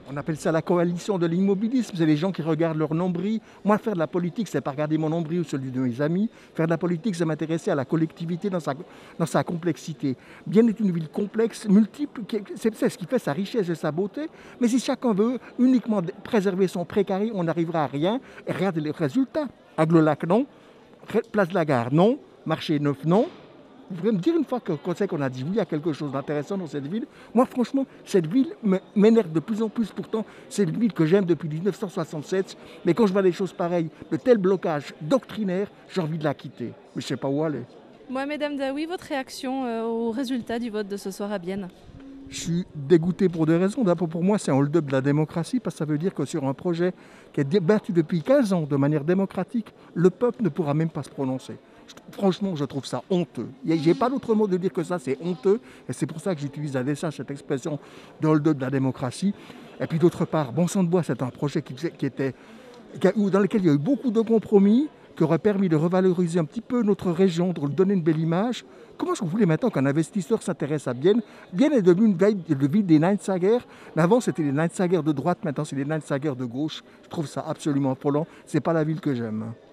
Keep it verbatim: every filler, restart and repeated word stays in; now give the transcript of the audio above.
On appelle ça la coalition de l'immobilisme. C'est les gens qui regardent leur nombril. Moi, faire de la politique, c'est pas regarder mon nombril ou celui de mes amis. Faire de la politique, c'est m'intéresser à la collectivité dans sa, dans sa complexité. Bienne est une ville complexe, multiple, c'est ce qui fait sa richesse et sa beauté. Mais si chacun veut uniquement préserver son précaré, on n'arrivera à rien. Et regardez les résultats. Aglo-Lac, non. Place de la Gare, non. Marché Neuf, non. Vous pouvez me dire une fois qu'on sait qu'on a dit oui à quelque chose d'intéressant dans cette ville? Moi, franchement, cette ville m'énerve de plus en plus. Pourtant, c'est une ville que j'aime depuis dix-neuf cent soixante-sept. Mais quand je vois des choses pareilles, de tels blocages doctrinaires, j'ai envie de la quitter. Mais je ne sais pas où aller. Mohamed Hamdaoui, votre réaction euh, au résultat du vote de ce soir à Bienne? Je suis dégoûté pour deux raisons. D'abord, pour moi, c'est un hold-up de la démocratie, parce que ça veut dire que sur un projet qui est débattu depuis quinze ans de manière démocratique, le peuple ne pourra même pas se prononcer. Franchement, je trouve ça honteux. Je n'ai pas d'autre mot de dire que ça, c'est honteux. Et c'est pour ça que j'utilise à dessein cette expression de hold-up de la démocratie. Et puis d'autre part, Bon Sang de Bois, c'est un projet qui, qui était, qui, dans lequel il y a eu beaucoup de compromis, qui aurait permis de revaloriser un petit peu notre région, de lui donner une belle image. Comment est-ce que vous voulez maintenant qu'un investisseur s'intéresse à Bienne? Bienne est devenue une ville, une ville des Neinsager. Mais avant, c'était les Neinsager de droite, maintenant c'est les Neinsager de gauche. Je trouve ça absolument affolant. Ce n'est pas la ville que j'aime.